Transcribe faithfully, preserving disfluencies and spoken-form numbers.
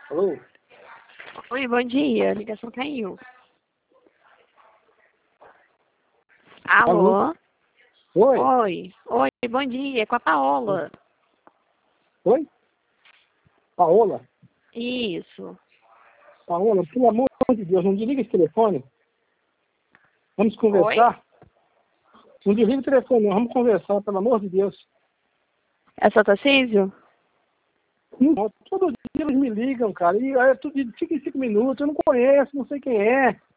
Alô? Oi, bom dia. A ligação caiu. Alô? Alô? Oi? Oi. Oi, bom dia. É com a Paola. Oi? Paola? Isso. Paola, pelo amor de Deus, não desliga esse telefone. Vamos Oi? conversar? Não desliga o telefone, não. Vamos conversar, pelo amor de Deus. É seu Tarcísio? Não, todo dia eles me ligam, cara. E é tudo de cinco em cinco minutos. Eu não conheço, não sei quem é.